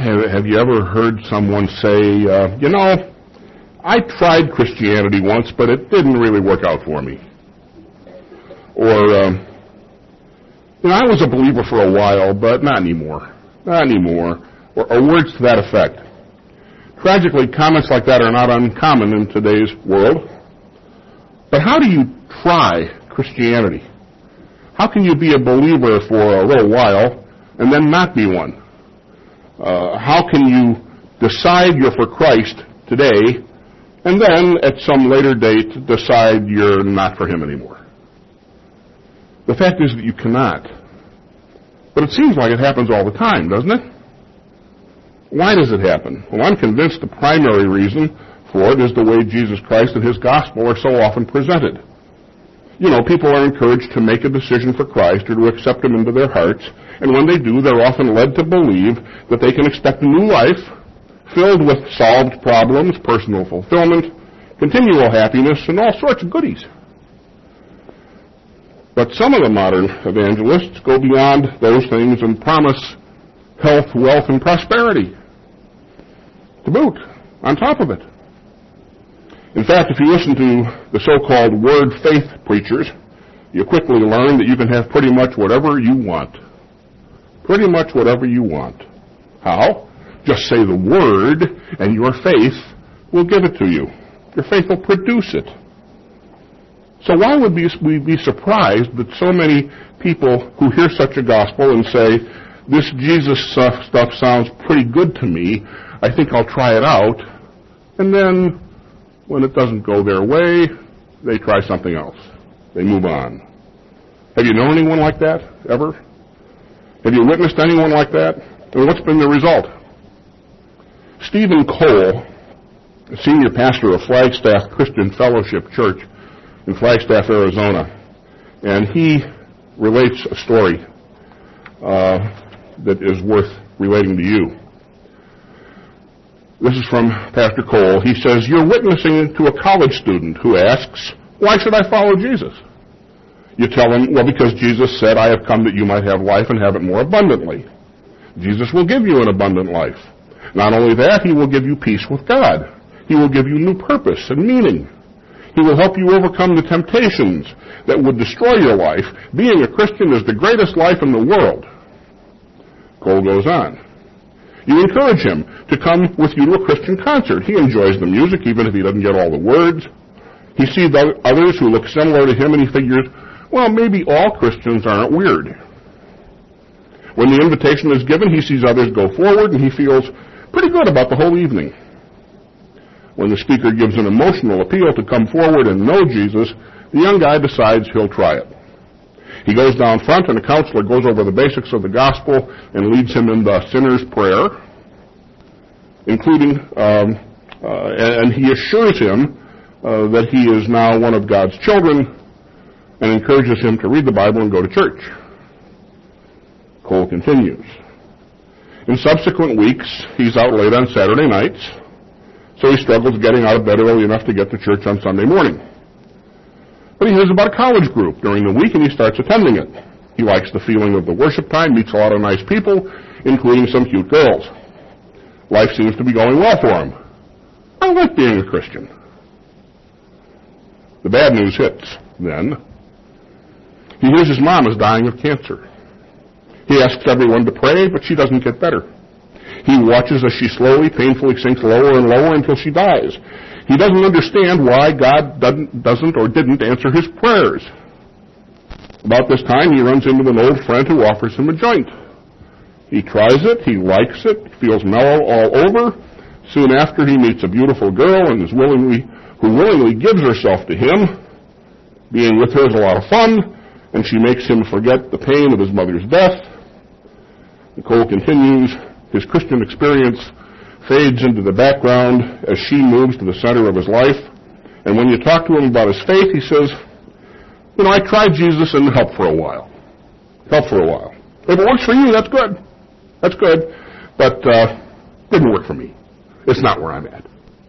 Have you ever heard someone say, I tried Christianity once, but it didn't really work out for me? Or, I was a believer for a while, but not anymore. Not anymore. Or words to that effect. Tragically, comments like that are not uncommon in today's world. But how do you try Christianity? How can you be a believer for a little while and then not be one? How can you decide you're for Christ today and then at some later date decide you're not for Him anymore? The fact is that you cannot. But it seems like it happens all the time, doesn't it? Why does it happen? Well, I'm convinced the primary reason for it is the way Jesus Christ and His gospel are so often presented. People are encouraged to make a decision for Christ or to accept Him into their hearts, and when they do, they're often led to believe that they can expect a new life filled with solved problems, personal fulfillment, continual happiness, and all sorts of goodies. But some of the modern evangelists go beyond those things and promise health, wealth, and prosperity to boot, on top of it. In fact, if you listen to the so-called word faith preachers, you quickly learn that you can have pretty much whatever you want. Pretty much whatever you want. How? Just say the word, and your faith will give it to you. Your faith will produce it. So why would we be surprised that so many people who hear such a gospel and say, this Jesus stuff sounds pretty good to me, I think I'll try it out, and then when it doesn't go their way, they try something else. They move on. Have you known anyone like that, ever? Have you witnessed anyone like that? And what's been the result? Stephen Cole, senior pastor of Flagstaff Christian Fellowship Church in Flagstaff, Arizona, and he relates a story that is worth relating to you. This is from Pastor Cole. He says, you're witnessing to a college student who asks, why should I follow Jesus? You tell him, well, because Jesus said, I have come that you might have life and have it more abundantly. Jesus will give you an abundant life. Not only that, He will give you peace with God. He will give you new purpose and meaning. He will help you overcome the temptations that would destroy your life. Being a Christian is the greatest life in the world. Cole goes on. You encourage him to come with you to a Christian concert. He enjoys the music, even if he doesn't get all the words. He sees others who look similar to him, and he figures, well, maybe all Christians aren't weird. When the invitation is given, he sees others go forward, and he feels pretty good about the whole evening. When the speaker gives an emotional appeal to come forward and know Jesus, the young guy decides he'll try it. He goes down front, and a counselor goes over the basics of the gospel and leads him in the sinner's prayer, including, and he assures him that he is now one of God's children and encourages him to read the Bible and go to church. Cole continues. In subsequent weeks, he's out late on Saturday nights, so he struggles getting out of bed early enough to get to church on Sunday morning. But he hears about a college group during the week, and he starts attending it. He likes the feeling of the worship time, meets a lot of nice people, including some cute girls. Life seems to be going well for him. I like being a Christian. The bad news hits, then. He hears his mom is dying of cancer. He asks everyone to pray, but she doesn't get better. He watches as she slowly, painfully sinks lower and lower until she dies. He doesn't understand why God doesn't or didn't answer his prayers. About this time, he runs into an old friend who offers him a joint. He tries it, he likes it, feels mellow all over. Soon after, he meets a beautiful girl and who willingly gives herself to him. Being with her is a lot of fun, and she makes him forget the pain of his mother's death. Cole continues. His Christian experience fades into the background as she moves to the center of his life. And when you talk to him about his faith, he says, I tried Jesus and it helped for a while. If it works for you, that's good. That's good. But didn't work for me. It's not where I'm at.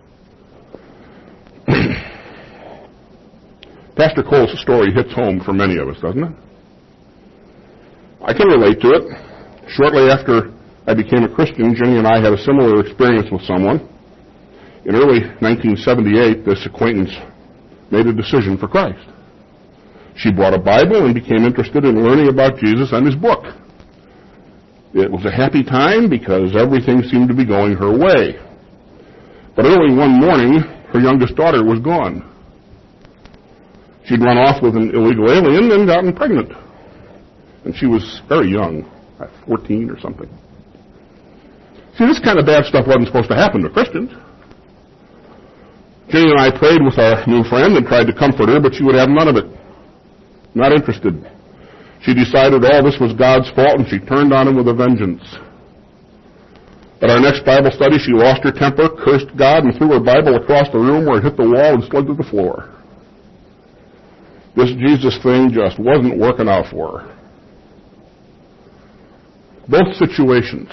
Pastor Cole's story hits home for many of us, doesn't it? I can relate to it. Shortly after I became a Christian, Jenny and I had a similar experience with someone. In early 1978, this acquaintance made a decision for Christ. She bought a Bible and became interested in learning about Jesus and his book. It was a happy time because everything seemed to be going her way. But early one morning, her youngest daughter was gone. She'd run off with an illegal alien and gotten pregnant. And she was very young, 14 or something. See, this kind of bad stuff wasn't supposed to happen to Christians. Jenny and I prayed with our new friend and tried to comfort her, but she would have none of it. Not interested. She decided all this was God's fault, and she turned on him with a vengeance. At our next Bible study, she lost her temper, cursed God, and threw her Bible across the room where it hit the wall and slid to the floor. This Jesus thing just wasn't working out for her. Both situations,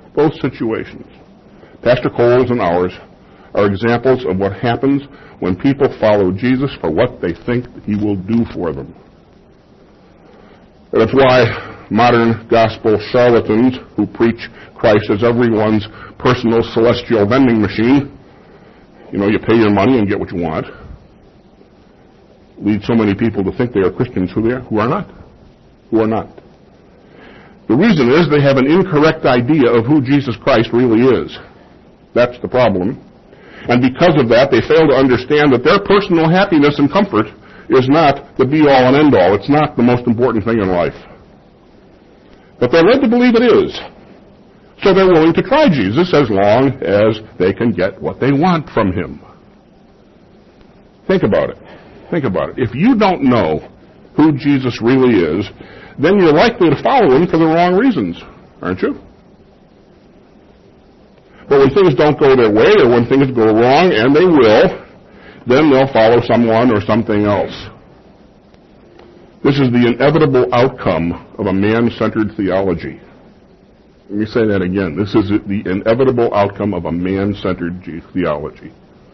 Pastor Cole's and ours, are examples of what happens when people follow Jesus for what they think he will do for them. That's why modern gospel charlatans who preach Christ as everyone's personal celestial vending machine, you pay your money and get what you want, lead so many people to think they are Christians who are not. The reason is they have an incorrect idea of who Jesus Christ really is. That's the problem. And because of that, they fail to understand that their personal happiness and comfort is not the be-all and end-all. It's not the most important thing in life. But they're led to believe it is. So they're willing to try Jesus as long as they can get what they want from him. Think about it. If you don't know who Jesus really is, then you're likely to follow him for the wrong reasons, aren't you? But when things don't go their way, or when things go wrong, and they will, then they'll follow someone or something else. This is the inevitable outcome of a man-centered theology. Let me say that again. This is the inevitable outcome of a man-centered theology.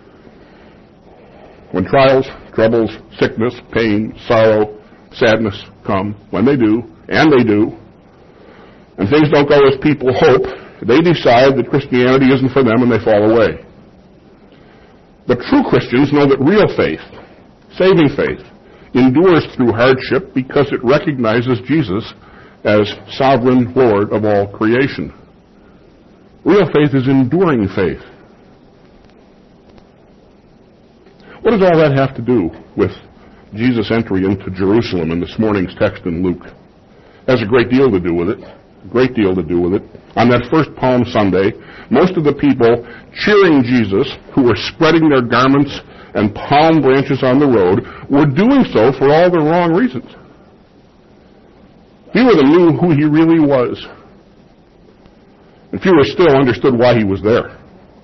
When trials, troubles, sickness, pain, sorrow, sadness come, when they do, and and things don't go as people hope, they decide that Christianity isn't for them and they fall away. But true Christians know that real faith, saving faith, endures through hardship because it recognizes Jesus as sovereign Lord of all creation. Real faith is enduring faith. What does all that have to do with Jesus' entry into Jerusalem in this morning's text in Luke? It has a great deal to do with it. On that first Palm Sunday, most of the people cheering Jesus, who were spreading their garments and palm branches on the road, were doing so for all the wrong reasons. Few of them knew who he really was. And fewer still understood why he was there.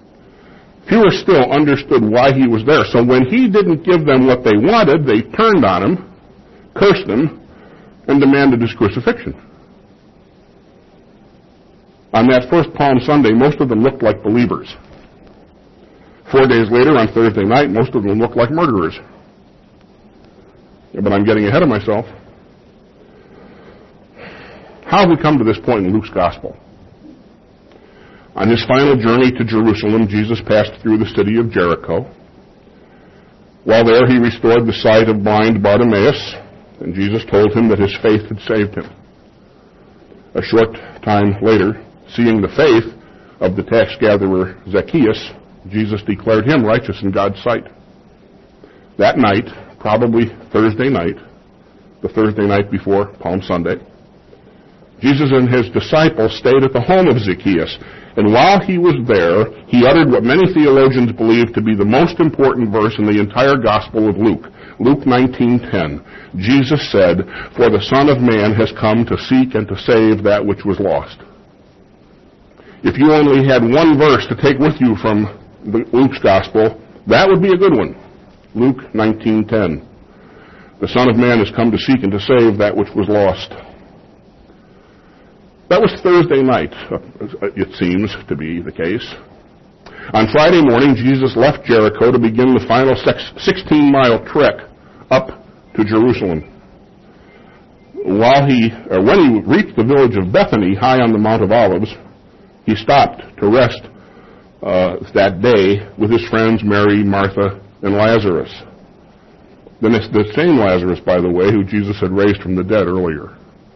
So when he didn't give them what they wanted, they turned on him, cursed him, and demanded his crucifixion. On that first Palm Sunday, most of them looked like believers. 4 days later, on Thursday night, most of them looked like murderers. Yeah, but I'm getting ahead of myself. How have we come to this point in Luke's Gospel? On his final journey to Jerusalem, Jesus passed through the city of Jericho. While there, he restored the sight of blind Bartimaeus, and Jesus told him that his faith had saved him. A short time later, seeing the faith of the tax gatherer Zacchaeus, Jesus declared him righteous in God's sight. That night, probably Thursday night, the Thursday night before Palm Sunday, Jesus and his disciples stayed at the home of Zacchaeus. And while he was there, he uttered what many theologians believe to be the most important verse in the entire Gospel of Luke. Luke 19:10. Jesus said, "For the Son of Man has come to seek and to save that which was lost." If you only had one verse to take with you from Luke's Gospel, that would be a good one. Luke 19:10. The Son of Man has come to seek and to save that which was lost. That was Thursday night, it seems to be the case. On Friday morning, Jesus left Jericho to begin the final 16-mile trek up to Jerusalem. When he reached the village of Bethany, high on the Mount of Olives, he stopped to rest that day with his friends Mary, Martha, and Lazarus. Then it's the same Lazarus, by the way, who Jesus had raised from the dead earlier.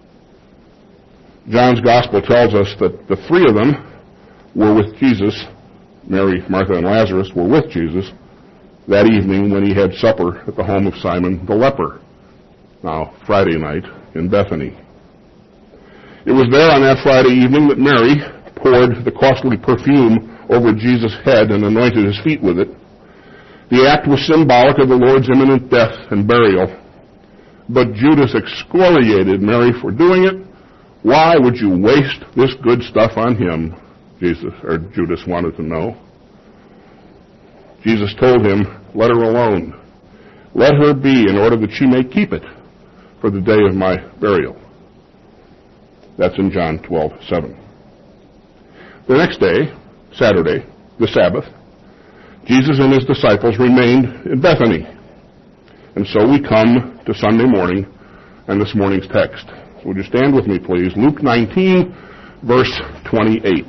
John's Gospel tells us that the three of them were with Jesus. Mary, Martha, and Lazarus were with Jesus that evening when he had supper at the home of Simon the leper, now Friday night in Bethany. It was there on that Friday evening that Mary poured the costly perfume over Jesus' head and anointed his feet with it. The act was symbolic of the Lord's imminent death and burial, but Judas excoriated Mary for doing it. Why would you waste this good stuff on him? Judas wanted to know. Jesus told him, let her alone. Let her be in order that she may keep it for the day of my burial. That's in John 12:7. The next day, Saturday, the Sabbath, Jesus and his disciples remained in Bethany. And so we come to Sunday morning and this morning's text. So would you stand with me, please? Luke 19, verse 28.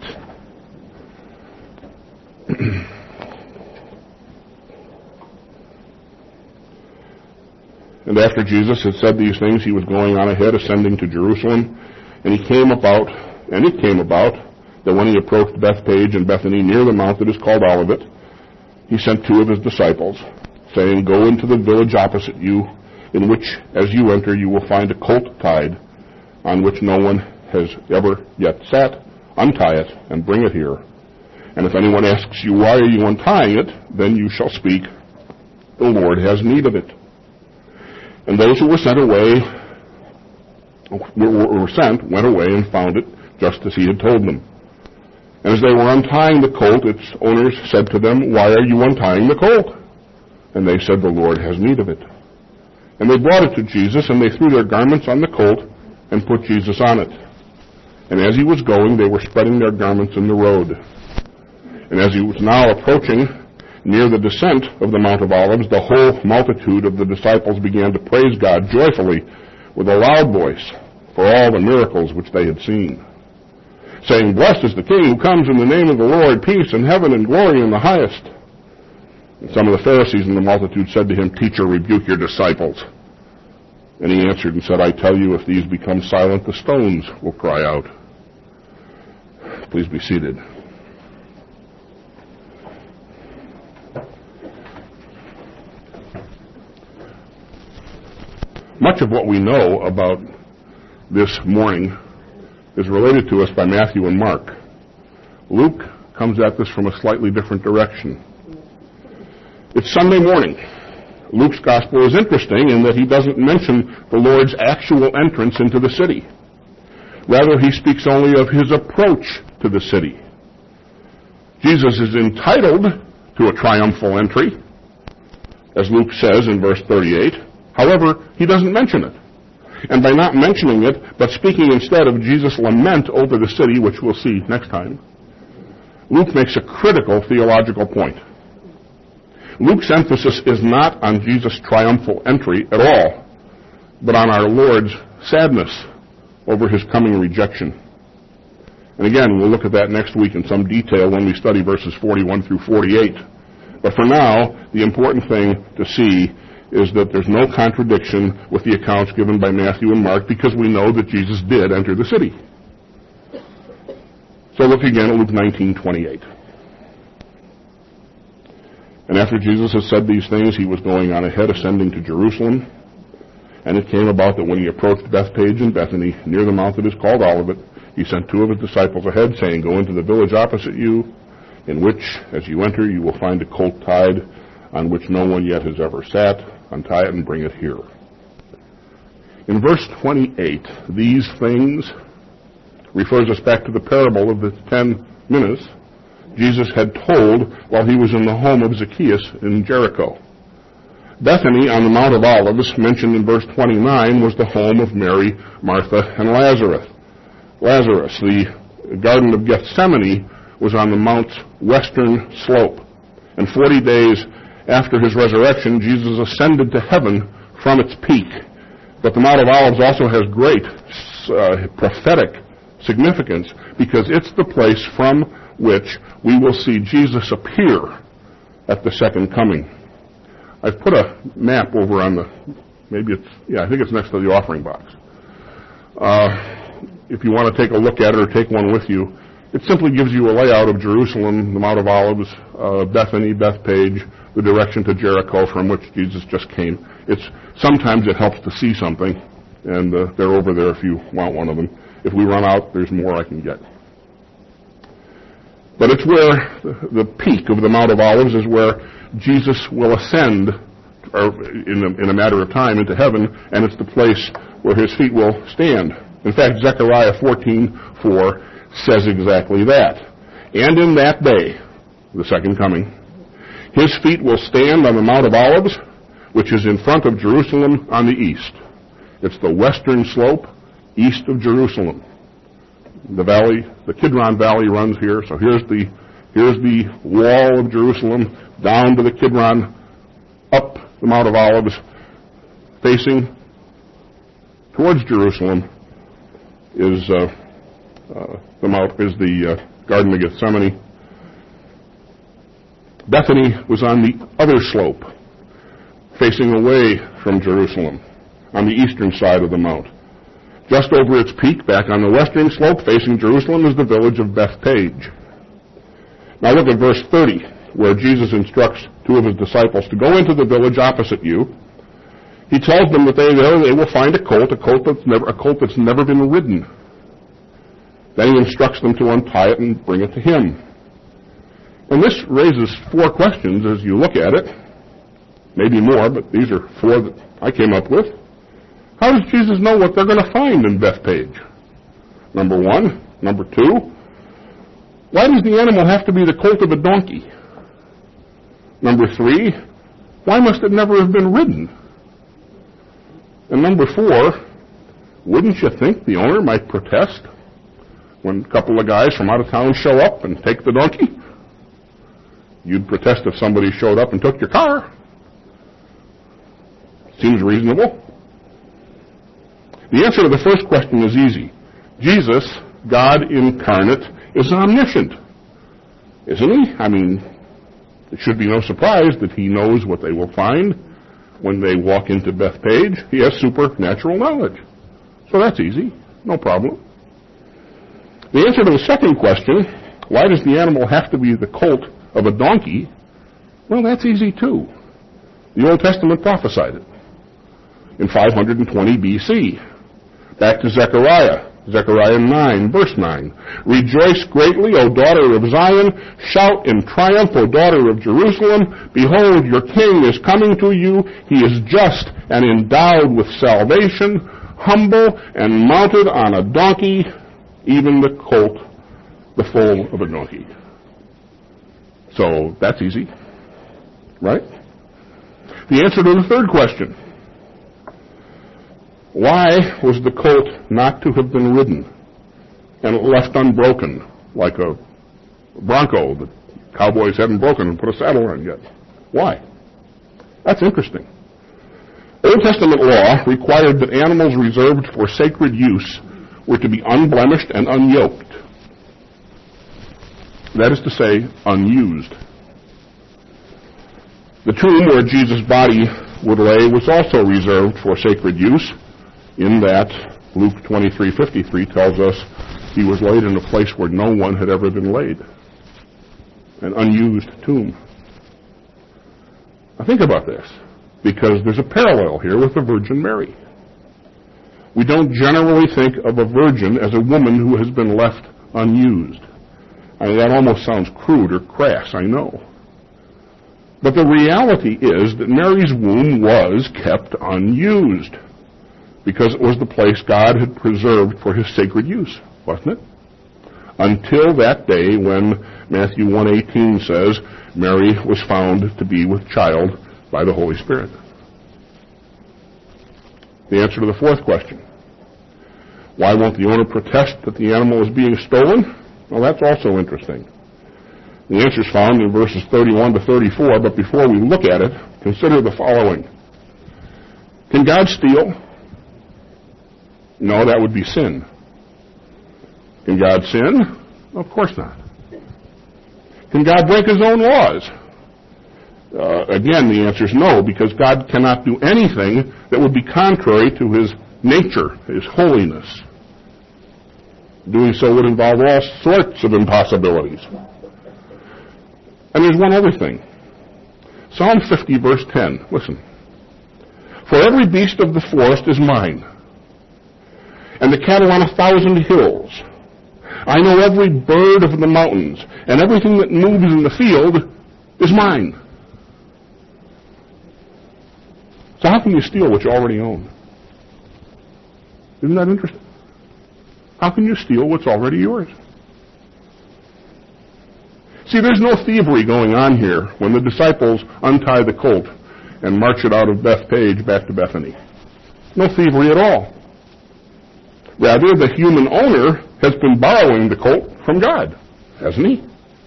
And after Jesus had said these things, he was going on ahead, ascending to Jerusalem. And it came about that when he approached Bethpage and Bethany near the mount that is called Olivet, he sent two of his disciples, saying, go into the village opposite you, in which, as you enter, you will find a colt tied, on which no one has ever yet sat. Untie it and bring it here. And if anyone asks you, why are you untying it? Then you shall speak, the Lord has need of it. And those who were sent went away and found it just as he had told them. And as they were untying the colt, its owners said to them, why are you untying the colt? And they said, the Lord has need of it. And they brought it to Jesus, and they threw their garments on the colt and put Jesus on it. And as he was going, they were spreading their garments in the road. And as he was now approaching near the descent of the Mount of Olives, the whole multitude of the disciples began to praise God joyfully with a loud voice for all the miracles which they had seen, saying, blessed is the King who comes in the name of the Lord, peace in heaven and glory in the highest. And some of the Pharisees in the multitude said to him, teacher, rebuke your disciples. And he answered and said, I tell you, if these become silent, the stones will cry out. Please be seated. Much of what we know about this morning is related to us by Matthew and Mark. Luke comes at this from a slightly different direction. It's Sunday morning. Luke's gospel is interesting in that he doesn't mention the Lord's actual entrance into the city. Rather, he speaks only of his approach to the city. Jesus is entitled to a triumphal entry, as Luke says in verse 38. However, he doesn't mention it. And by not mentioning it, but speaking instead of Jesus' lament over the city, which we'll see next time, Luke makes a critical theological point. Luke's emphasis is not on Jesus' triumphal entry at all, but on our Lord's sadness over his coming rejection. And again, we'll look at that next week in some detail when we study verses 41 through 48. But for now, the important thing to see is that there's no contradiction with the accounts given by Matthew and Mark, because we know that Jesus did enter the city. So look again at Luke 19:28. And after Jesus had said these things, he was going on ahead, ascending to Jerusalem. And it came about that when he approached Bethpage and Bethany, near the mount that is called Olivet, he sent two of his disciples ahead, saying, go into the village opposite you, in which, as you enter, you will find a colt tied, on which no one yet has ever sat. Untie it and bring it here. In verse 28, these things refers us back to the parable of the 10 minas Jesus had told while he was in the home of Zacchaeus in Jericho. Bethany on the Mount of Olives, mentioned in verse 29, was the home of Mary, Martha, and Lazarus. The Garden of Gethsemane was on the mount's western slope. And 40 days after his resurrection, Jesus ascended to heaven from its peak. But the Mount of Olives also has great prophetic significance because it's the place from which we will see Jesus appear at the second coming. I've put a map over on the, I think it's next to the offering box. If you want to take a look at it or take one with you, it simply gives you a layout of Jerusalem, the Mount of Olives, Bethany, Bethpage, the direction to Jericho from which Jesus just came. Sometimes it helps to see something, and they're over there if you want one of them. If we run out, there's more I can get. But it's where the peak of the Mount of Olives is where Jesus will ascend in a matter of time into heaven, and it's the place where his feet will stand. In fact, Zechariah 14:4 says exactly that. And in that day, the second coming, his feet will stand on the Mount of Olives, which is in front of Jerusalem on the east. It's the western slope east of Jerusalem. The valley, the Kidron Valley runs here, so here's the wall of Jerusalem down to the Kidron, up the Mount of Olives, facing towards Jerusalem is the Garden of Gethsemane. Bethany was on the other slope, facing away from Jerusalem, on the eastern side of the mount. Just over its peak, back on the western slope, facing Jerusalem, is the village of Bethpage. Now look at verse 30, where Jesus instructs two of his disciples to go into the village opposite you. He tells them that they will find a colt that's never been ridden. Then he instructs them to untie it and bring it to him. And this raises four questions as you look at it. Maybe more, but these are four that I came up with. How does Jesus know what they're going to find in Bethpage? Number one. Number two, why does the animal have to be the colt of a donkey? Number three, why must it never have been ridden? And number four, wouldn't you think the owner might protest when a couple of guys from out of town show up and take the donkey? You'd protest if somebody showed up and took your car. Seems reasonable. The answer to the first question is easy. Jesus, God incarnate, is omniscient. Isn't he? I mean, it should be no surprise that he knows what they will find when they walk into Bethpage. He has supernatural knowledge. So that's easy. No problem. The answer to the second question, why does the animal have to be the colt of a donkey? Well, that's easy too. The Old Testament prophesied it in 520 BC. Back to Zechariah 9, verse 9. Rejoice greatly, O daughter of Zion. Shout in triumph, O daughter of Jerusalem. Behold, your king is coming to you. He is just and endowed with salvation, humble and mounted on a donkey, even the colt, the foal of a donkey. So that's easy, right? The answer to the third question. Why was the colt not to have been ridden and left unbroken like a bronco that cowboys hadn't broken and put a saddle on yet? Why? That's interesting. Old Testament law required that animals reserved for sacred use were to be unblemished and unyoked. That is to say, unused. The tomb where Jesus' body would lay was also reserved for sacred use, in that Luke 23:53 tells us he was laid in a place where no one had ever been laid. An unused tomb. Now think about this, because there's a parallel here with the Virgin Mary. We don't generally think of a virgin as a woman who has been left unused. I mean, that almost sounds crude or crass, I know. But the reality is that Mary's womb was kept unused, because it was the place God had preserved for his sacred use, wasn't it? Until that day when Matthew 1:18 says, Mary was found to be with child by the Holy Spirit. The answer to the fourth question. Why won't the owner protest that the animal is being stolen? Well, that's also interesting. The answer is found in verses 31 to 34, but before we look at it, consider the following. Can God steal? No, that would be sin. Can God sin? Of course not. Can God break his own laws? Again, the answer is no, because God cannot do anything that would be contrary to his nature, his holiness. Doing so would involve all sorts of impossibilities. And there's one other thing. Psalm 50, verse 10. Listen. For every beast of the forest is mine, and the cattle on 1,000 hills. I know every bird of the mountains, and everything that moves in the field is mine. So how can you steal what you already own? Isn't that interesting? How can you steal what's already yours? See, there's no thievery going on here when the disciples untie the colt and march it out of Bethpage back to Bethany. No thievery at all. Rather, the human owner has been borrowing the colt from God, hasn't he?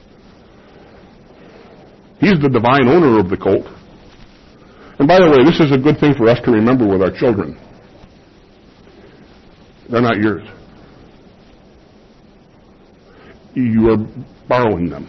He's the divine owner of the colt. And by the way, this is a good thing for us to remember with our children. They're not yours. You are borrowing them.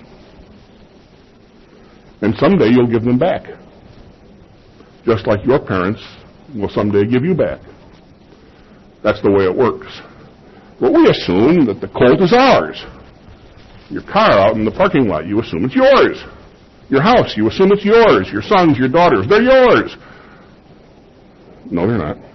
And someday you'll give them back. Just like your parents will someday give you back. That's the way it works. But we assume that the colt is ours. Your car out in the parking lot, you assume it's yours. Your house, you assume it's yours. Your sons, your daughters, they're yours. No, they're not.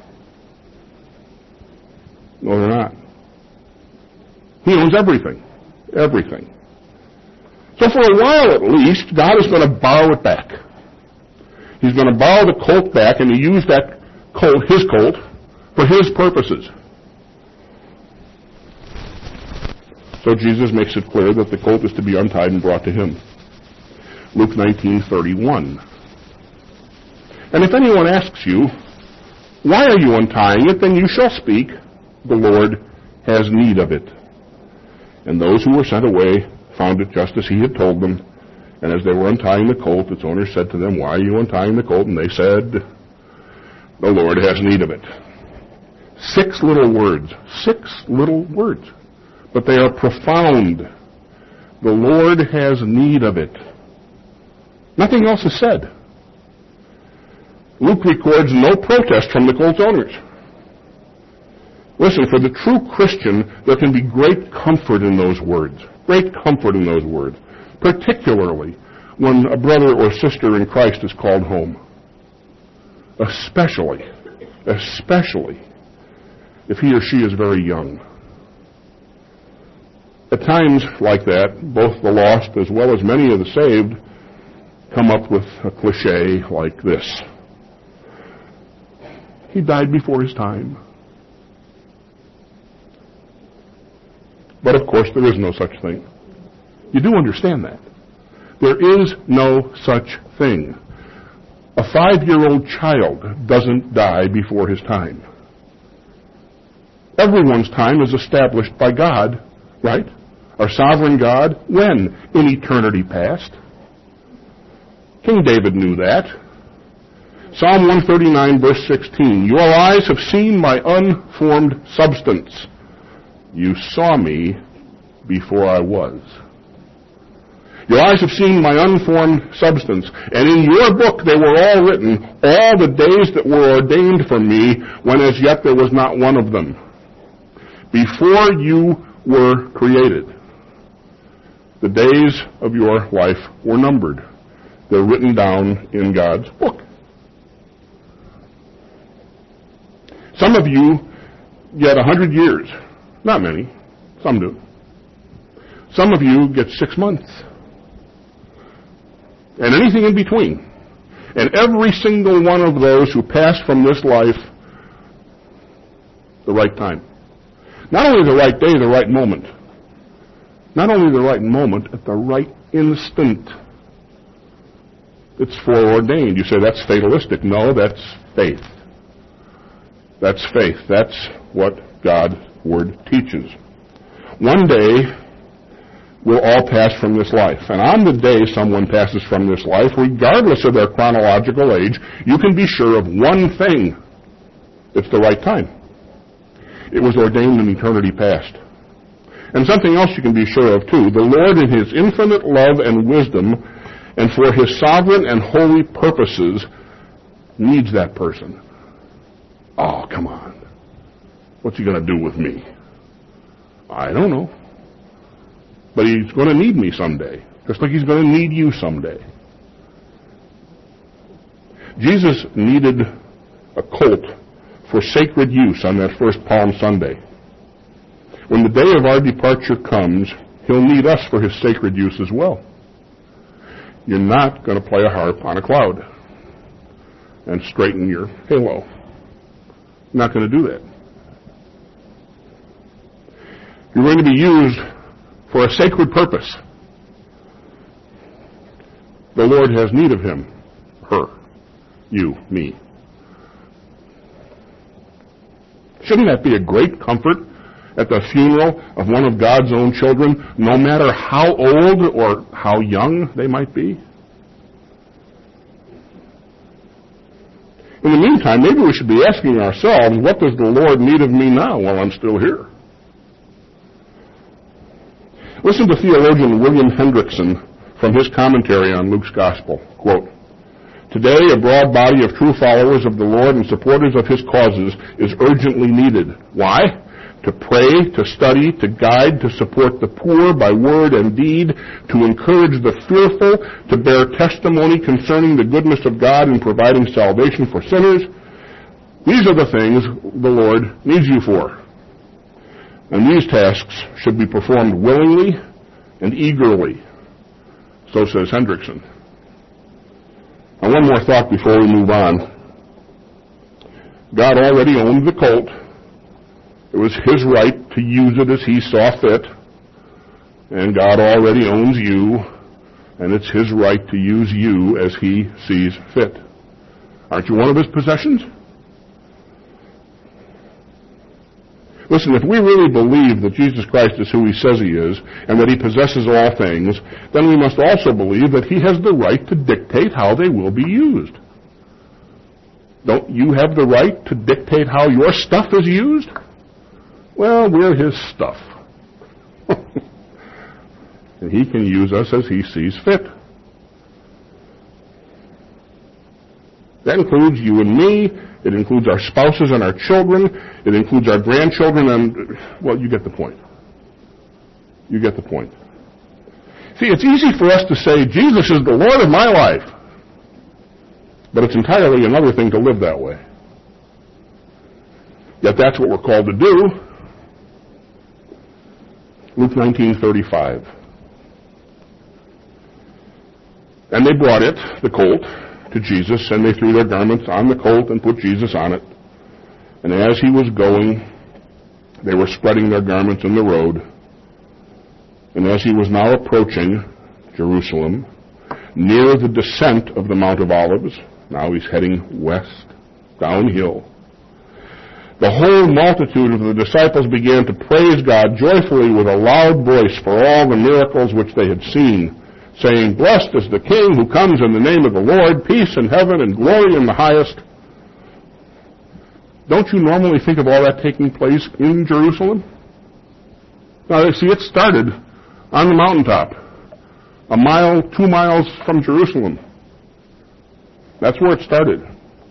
No, they're not. He owns everything. Everything. So for a while at least, God is going to borrow it back. He's going to borrow the colt back and he use that colt, his colt, for his purposes. So Jesus makes it clear that the colt is to be untied and brought to him. Luke 19:31. And if anyone asks you, why are you untying it? Then you shall speak, the Lord has need of it. And those who were sent away found it just as he had told them. And as they were untying the colt, its owner said to them, why are you untying the colt? And they said, the Lord has need of it. 6 little words. 6 little words. But they are profound. The Lord has need of it. Nothing else is said. Luke records no protest from the colt's owners. Listen, for the true Christian, there can be great comfort in those words. Great comfort in those words. Particularly when a brother or sister in Christ is called home. Especially if he or she is very young. At times like that, both the lost as well as many of the saved come up with a cliche like this. He died before his time. But of course there is no such thing. You do understand that. There is no such thing. A 5-year-old child doesn't die before his time. Everyone's time is established by God, right? Our sovereign God, when? In eternity past. King David knew that. Psalm 139, verse 16. Your eyes have seen my unformed substance. You saw me before I was. Your eyes have seen my unformed substance, and in your book they were all written, all the days that were ordained for me, when as yet there was not one of them. Before you were created, the days of your life were numbered. They're written down in God's book. Some of you get 100 years. Not many. Some do. Some of you get 6 months. And anything in between. And every single one of those who pass from this life, the right time. Not only the right day, the right moment. Not only the right moment, at the right instant. It's foreordained. You say, that's fatalistic. No, that's faith. That's faith. That's what God's Word teaches. One day, we'll all pass from this life. And on the day someone passes from this life, regardless of their chronological age, you can be sure of one thing. It's the right time. It was ordained in eternity past. And something else you can be sure of, too. The Lord, in His infinite love and wisdom, and for His sovereign and holy purposes, needs that person. Oh, come on. What's He going to do with me? I don't know. But He's going to need me someday, just like He's going to need you someday. Jesus needed a colt for sacred use on that first Palm Sunday. When the day of our departure comes, He'll need us for His sacred use as well. You're not going to play a harp on a cloud and straighten your halo. You're not going to do that. You're going to be used for a sacred purpose. The Lord has need of him, her, you, me. Shouldn't that be a great comfort at the funeral of one of God's own children, no matter how old or how young they might be? In the meantime, maybe we should be asking ourselves, what does the Lord need of me now while I'm still here? Listen to theologian William Hendrickson from his commentary on Luke's Gospel. Quote, "Today, a broad body of true followers of the Lord and supporters of His causes is urgently needed. Why? To pray, to study, to guide, to support the poor by word and deed, to encourage the fearful, to bear testimony concerning the goodness of God in providing salvation for sinners. These are the things the Lord needs you for. And these tasks should be performed willingly and eagerly." So says Hendrickson. And one more thought before we move on. God already owned the colt. It was His right to use it as He saw fit. And God already owns you, and it's His right to use you as He sees fit. Aren't you one of His possessions? Listen, if we really believe that Jesus Christ is who He says He is, and that He possesses all things, then we must also believe that He has the right to dictate how they will be used. Don't you have the right to dictate how your stuff is used? Well, we're His stuff. And He can use us as He sees fit. That includes you and me. It includes our spouses and our children. It includes our grandchildren and, well, you get the point. You get the point. See, it's easy for us to say, Jesus is the Lord of my life. But it's entirely another thing to live that way. Yet that's what we're called to do. Luke 19:35. "And they brought it, the colt, to Jesus, and they threw their garments on the colt and put Jesus on it. And as He was going, they were spreading their garments in the road. And as He was now approaching Jerusalem, near the descent of the Mount of Olives," now He's heading west, downhill, "the whole multitude of the disciples began to praise God joyfully with a loud voice for all the miracles which they had seen, saying, 'Blessed is the King who comes in the name of the Lord, peace in heaven and glory in the highest.'" Don't you normally think of all that taking place in Jerusalem? Now, see, it started on the mountaintop, a mile, 2 miles from Jerusalem. That's where it started.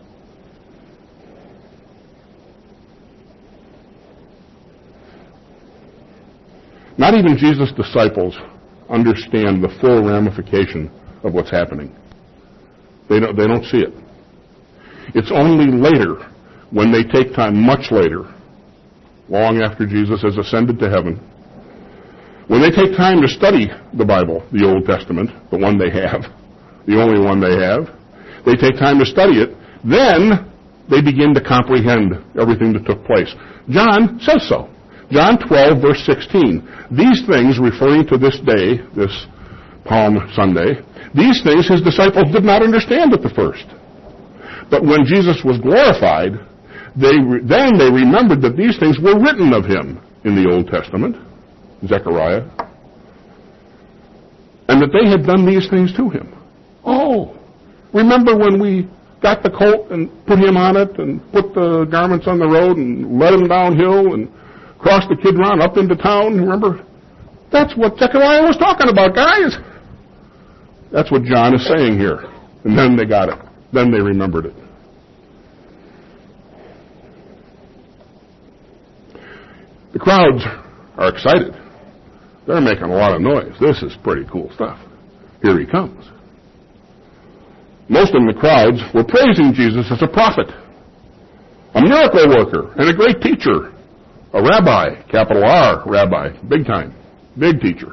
Not even Jesus' disciples understand the full ramification of what's happening. They don't see it. It's only later, when they take time, much later, long after Jesus has ascended to heaven, when they take time to study the Bible, the Old Testament, the one they have, the only one they have, they take time to study it, then they begin to comprehend everything that took place. John says so. John 12, verse 16. "These things," referring to this day, this Palm Sunday, "these things His disciples did not understand at the first. But when Jesus was glorified, then they remembered that these things were written of Him in the Old Testament," Zechariah, "and that they had done these things to Him." Oh, remember when we got the colt and put Him on it and put the garments on the road and led Him downhill and crossed the Kidron up into town, remember? That's what Zechariah was talking about, guys. That's what John is saying here. And then they got it. Then they remembered it. The crowds are excited. They're making a lot of noise. This is pretty cool stuff. Here he comes. Most of the crowds were praising Jesus as a prophet, a miracle worker, and a great teacher, a rabbi, capital R rabbi, big time, big teacher.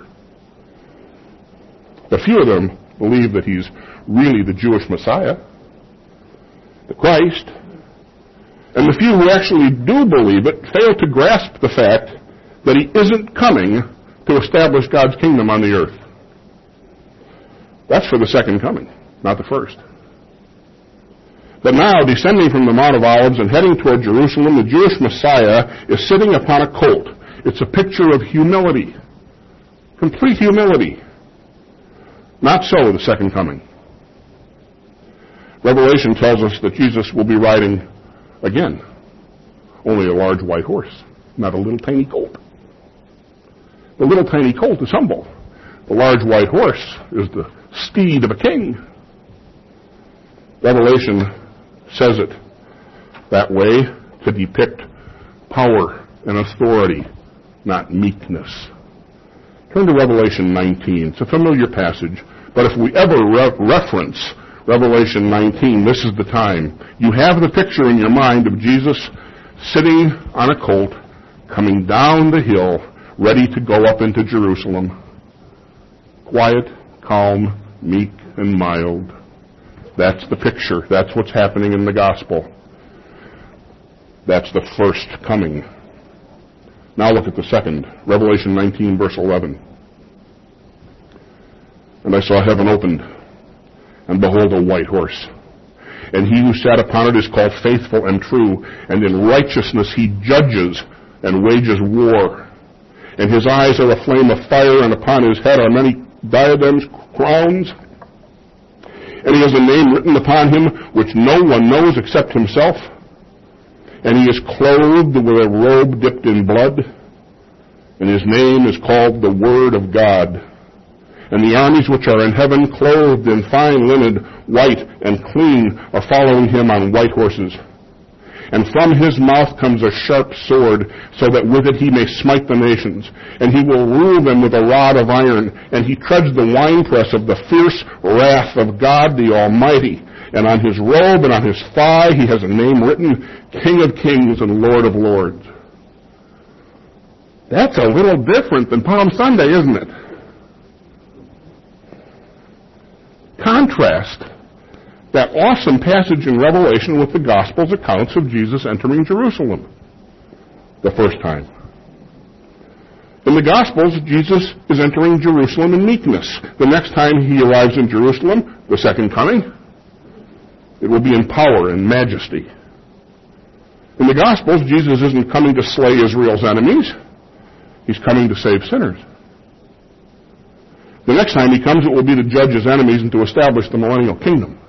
A few of them believe that he's really the Jewish Messiah, the Christ, and the few who actually do believe it fail to grasp the fact that he isn't coming to establish God's kingdom on the earth. That's for the second coming, not the first. But now, descending from the Mount of Olives and heading toward Jerusalem, the Jewish Messiah is sitting upon a colt. It's a picture of humility, complete humility. Not so the second coming. Revelation tells us that Jesus will be riding again, only a large white horse, not a little tiny colt. The little tiny colt is humble. The large white horse is the steed of a king. Revelation says it that way to depict power and authority, not meekness. Turn to Revelation 19. It's a familiar passage, but if we ever reference Revelation 19, this is the time. You have the picture in your mind of Jesus sitting on a colt, coming down the hill, ready to go up into Jerusalem. Quiet, calm, meek, and mild. That's the picture. That's what's happening in the gospel. That's the first coming. Now look at the second. Revelation 19, verse 11. And I saw heaven opened, and behold, a white horse. And he who sat upon it is called Faithful and True, and in righteousness he judges and wages war. And his eyes are a flame of fire, and upon his head are many diadems, crowns. And he has a name written upon him which no one knows except himself. And he is clothed with a robe dipped in blood. And his name is called the Word of God. And the armies which are in heaven, clothed in fine linen, white and clean, are following him on white horses. And from his mouth comes a sharp sword, so that with it he may smite the nations. And he will rule them with a rod of iron. And he treads the winepress of the fierce wrath of God the Almighty. And on his robe and on his thigh he has a name written, King of Kings and Lord of Lords. That's a little different than Palm Sunday, isn't it? Contrast that awesome passage in Revelation with the Gospel's accounts of Jesus entering Jerusalem the first time. In the Gospels, Jesus is entering Jerusalem in meekness. The next time he arrives in Jerusalem, the second coming, it will be in power and majesty. In the Gospels, Jesus isn't coming to slay Israel's enemies. He's coming to save sinners. The next time he comes, it will be to judge his enemies and to establish the millennial kingdom.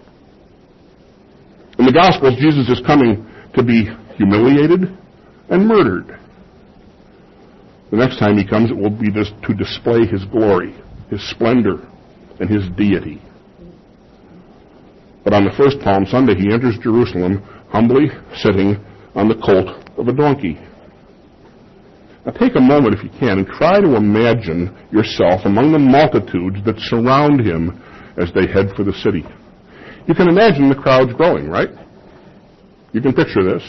In the Gospels, Jesus is coming to be humiliated and murdered. The next time he comes, it will be to display his glory, his splendor, and his deity. But on the first Palm Sunday, he enters Jerusalem humbly sitting on the colt of a donkey. Now take a moment, if you can, and try to imagine yourself among the multitudes that surround him as they head for the city. You can imagine the crowds growing, right? You can picture this.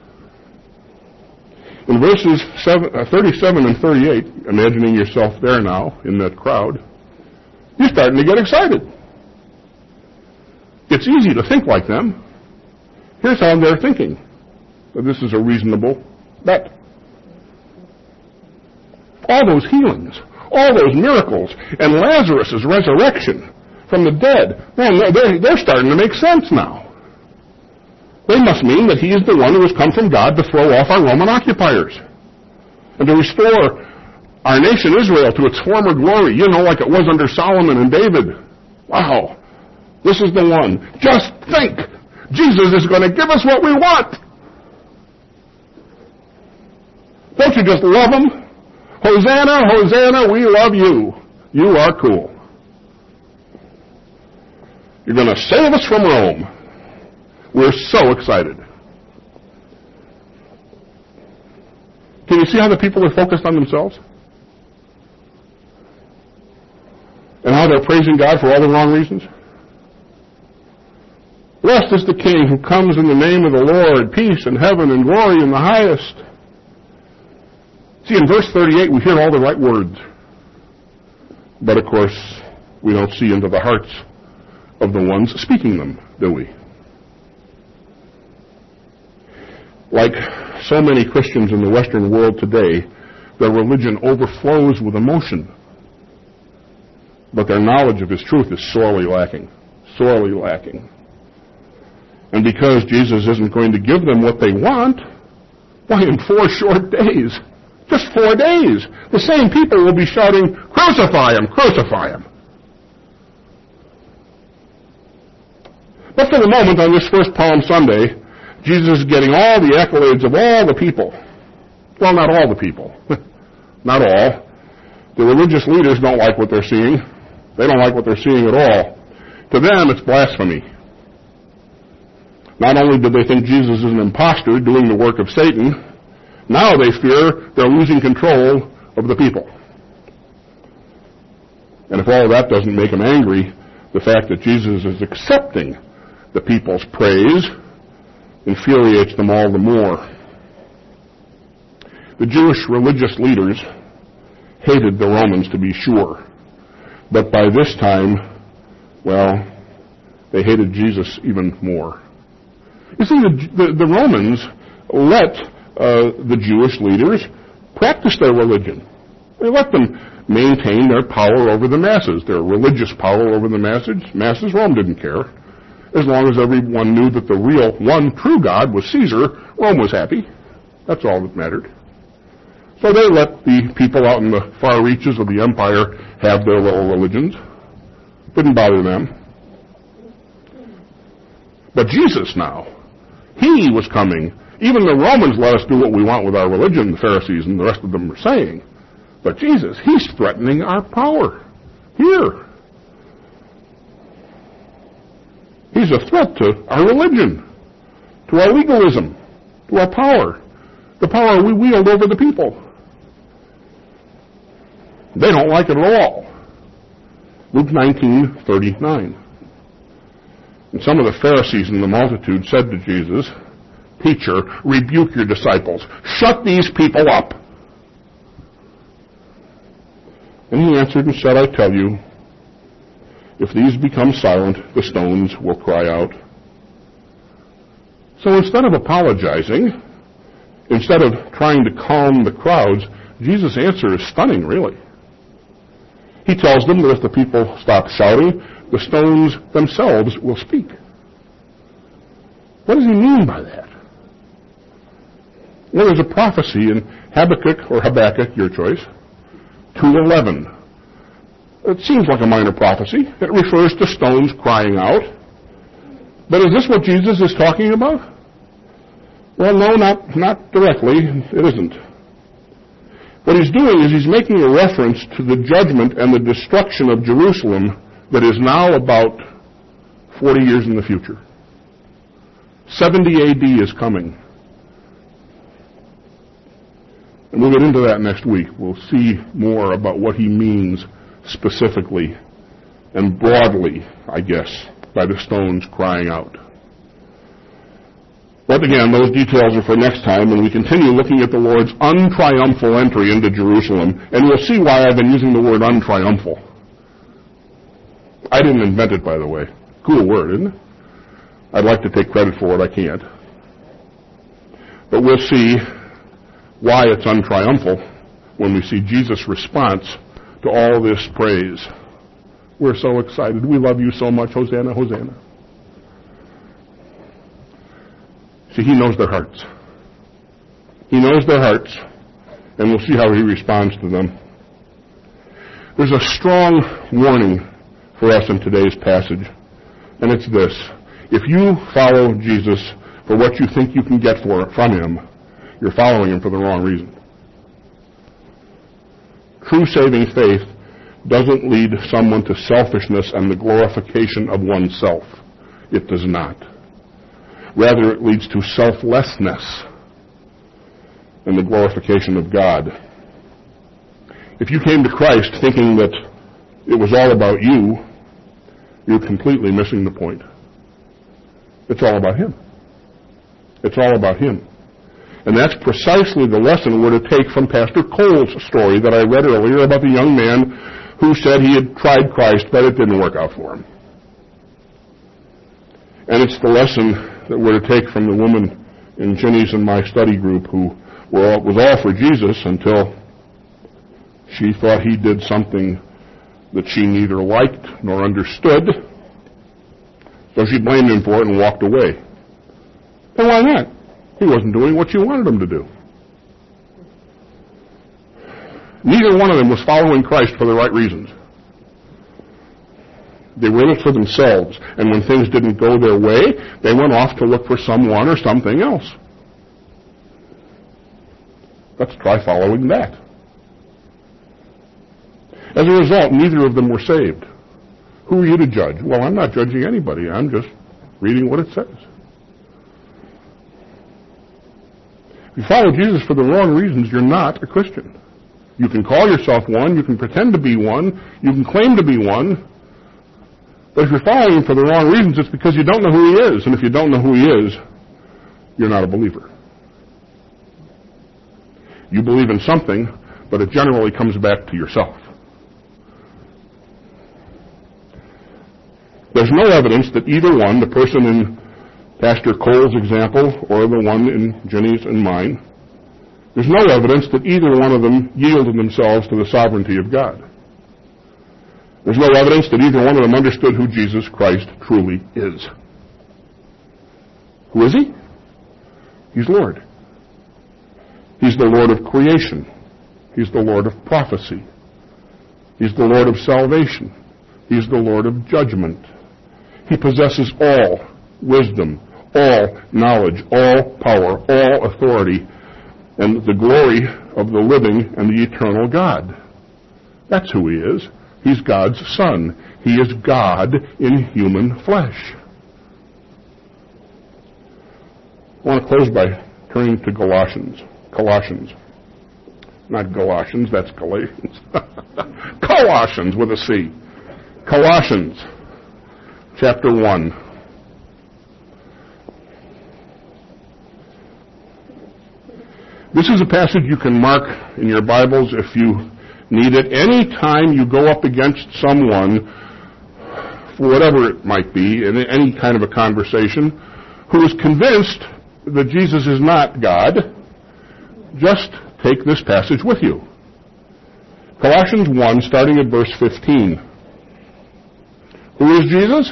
In verses 37 and 38, imagining yourself there now in that crowd, you're starting to get excited. It's easy to think like them. Here's how they're thinking. This is a reasonable bet. All those healings, all those miracles, and Lazarus' resurrection from the dead, man, they're starting to make sense now. They must mean that he is the one who has come from God to throw off our Roman occupiers and to restore our nation Israel to its former glory, like it was under Solomon and David. Wow, this is the one. Just think, Jesus is going to give us what we want. Don't you just love him? Hosanna, Hosanna, we love you. You are cool. You're going to save us from Rome. We're so excited. Can you see how the people are focused on themselves? And how they're praising God for all the wrong reasons? Blessed is the King who comes in the name of the Lord, peace and heaven and glory in the highest. See, in verse 38, we hear all the right words. But, of course, we don't see into the hearts of the ones speaking them, do we? Like so many Christians in the Western world today, their religion overflows with emotion. But their knowledge of His truth is sorely lacking. Sorely lacking. And because Jesus isn't going to give them what they want, why, in 4 short days, just 4 days, the same people will be shouting, "Crucify Him! Crucify Him!" But for the moment, on this first Palm Sunday, Jesus is getting all the accolades of all the people. Well, not all the people. Not all. The religious leaders don't like what they're seeing. They don't like what they're seeing at all. To them, it's blasphemy. Not only do they think Jesus is an impostor doing the work of Satan, now they fear they're losing control of the people. And if all of that doesn't make them angry, the fact that Jesus is accepting the people's praise infuriates them all the more. The Jewish religious leaders hated the Romans, to be sure. But by this time, well, they hated Jesus even more. You see, the Romans let the Jewish leaders practice their religion. They let them maintain their power over the masses, their religious power over the masses. Rome didn't care. As long as everyone knew that the real one true God was Caesar, Rome was happy. That's all that mattered. So they let the people out in the far reaches of the empire have their little religions. Didn't bother them. But Jesus now, He was coming. Even the Romans let us do what we want with our religion, the Pharisees and the rest of them were saying. But Jesus, He's threatening our power. Here. He's a threat to our religion, to our legalism, to our power, the power we wield over the people. They don't like it at all. Luke 19:39. And some of the Pharisees in the multitude said to Jesus, "Teacher, rebuke your disciples. Shut these people up." And He answered and said, "I tell you, if these become silent, the stones will cry out." So instead of apologizing, instead of trying to calm the crowds, Jesus' answer is stunning, really. He tells them that if the people stop shouting, the stones themselves will speak. What does He mean by that? Well, there's a prophecy in Habakkuk, your choice, 2:11. It seems like a minor prophecy. It refers to stones crying out. But is this what Jesus is talking about? Well, no, not directly. It isn't. What He's doing is He's making a reference to the judgment and the destruction of Jerusalem that is now about 40 years in the future. 70 A.D. is coming. And we'll get into that next week. We'll see more about what He means specifically and broadly, I guess, by the stones crying out. But again, those details are for next time, and we continue looking at the Lord's untriumphal entry into Jerusalem, and we'll see why I've been using the word untriumphal. I didn't invent it, by the way. Cool word, isn't it? I'd like to take credit for it. I can't. But we'll see why it's untriumphal when we see Jesus' response to all this praise. We're so excited. We love you so much. Hosanna, Hosanna. See, He knows their hearts. He knows their hearts, and we'll see how He responds to them. There's a strong warning for us in today's passage, and it's this. If you follow Jesus for what you think you can get from Him, you're following Him for the wrong reason. True saving faith doesn't lead someone to selfishness and the glorification of oneself. It does not. Rather, it leads to selflessness and the glorification of God. If you came to Christ thinking that it was all about you, you're completely missing the point. It's all about Him. It's all about Him. And that's precisely the lesson we're to take from Pastor Cole's story that I read earlier about the young man who said he had tried Christ, but it didn't work out for him. And it's the lesson that we're to take from the woman in Jenny's and my study group who was all for Jesus until she thought he did something that she neither liked nor understood. So she blamed him for it and walked away. And why not? He wasn't doing what you wanted him to do. Neither one of them was following Christ for the right reasons. They were in it for themselves, and when things didn't go their way, they went off to look for someone or something else. Let's try following that. As a result, neither of them were saved. Who are you to judge? Well, I'm not judging anybody. I'm just reading what it says. If you follow Jesus for the wrong reasons, you're not a Christian. You can call yourself one, you can pretend to be one, you can claim to be one, but if you're following Him for the wrong reasons, it's because you don't know who He is, and if you don't know who He is, you're not a believer. You believe in something, but it generally comes back to yourself. There's no evidence that either one, the person in Pastor Cole's example or the one in Jenny's and mine, there's no evidence that either one of them yielded themselves to the sovereignty of God. There's no evidence that either one of them understood who Jesus Christ truly is. Who is He? He's Lord. He's the Lord of creation. He's the Lord of prophecy. He's the Lord of salvation. He's the Lord of judgment. He possesses all wisdom, all knowledge, all power, all authority, and the glory of the living and the eternal God. That's who He is. He's God's Son. He is God in human flesh. I want to close by turning to Colossians. Not Galatians, that's Galatians. Colossians with a C. Colossians, chapter 1. This is a passage you can mark in your Bibles if you need it. Any time you go up against someone, for whatever it might be, in any kind of a conversation, who is convinced that Jesus is not God, just take this passage with you. Colossians 1, starting at verse 15. Who is Jesus?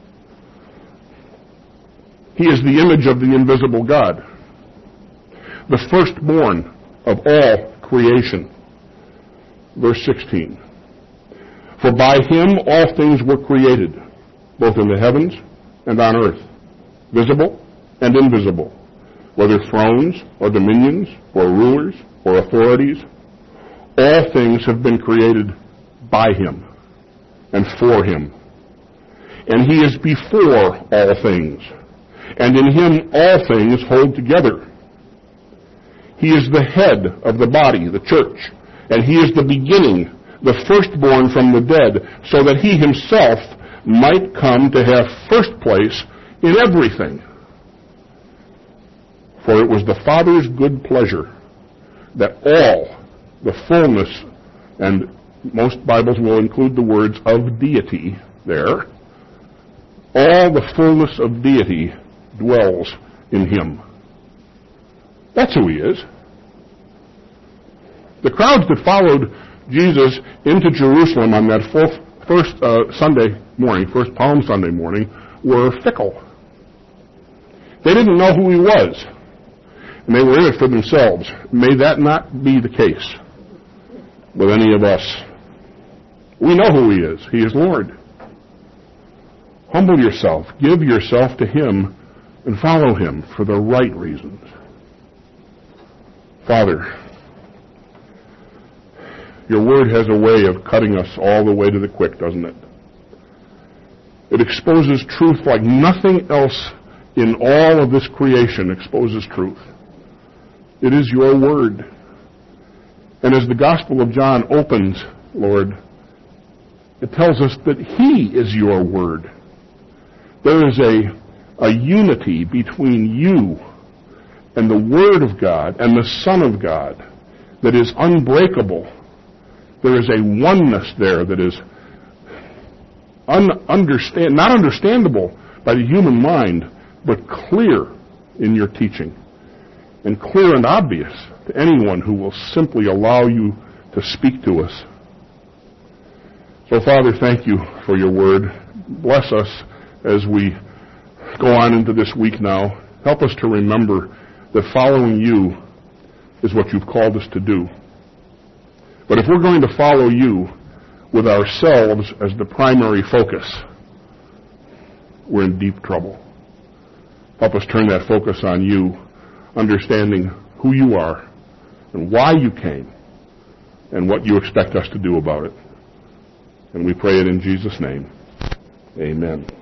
He is the image of the invisible God, the firstborn of all creation. Verse 16. For by Him all things were created, both in the heavens and on earth, visible and invisible, whether thrones or dominions or rulers or authorities. All things have been created by Him and for Him. And He is before all things, and in Him all things hold together. He is the head of the body, the church, and He is the beginning, the firstborn from the dead, so that He Himself might come to have first place in everything. For it was the Father's good pleasure that all the fullness, and most Bibles will include the words of deity there, all the fullness of deity dwells in Him. That's who He is. The crowds that followed Jesus into Jerusalem on that first Sunday morning, first Palm Sunday morning, were fickle. They didn't know who He was, and they were in it for themselves. May that not be the case with any of us. We know who He is. He is Lord. Humble yourself. Give yourself to Him and follow Him for the right reasons. Father, Your Word has a way of cutting us all the way to the quick, doesn't it? It exposes truth like nothing else in all of this creation exposes truth. It is your Word. And as the Gospel of John opens, Lord, it tells us that He is your Word. There is a unity between you and the Word of God and the Son of God that is unbreakable. There is a oneness there that is not understandable by the human mind, but clear in your teaching, and clear and obvious to anyone who will simply allow you to speak to us. So, Father, thank you for your Word. Bless us as we go on into this week now. Help us to remember that following you is what you've called us to do. But if we're going to follow you with ourselves as the primary focus, we're in deep trouble. Help us turn that focus on you, understanding who you are and why you came and what you expect us to do about it. And we pray it in Jesus' name. Amen.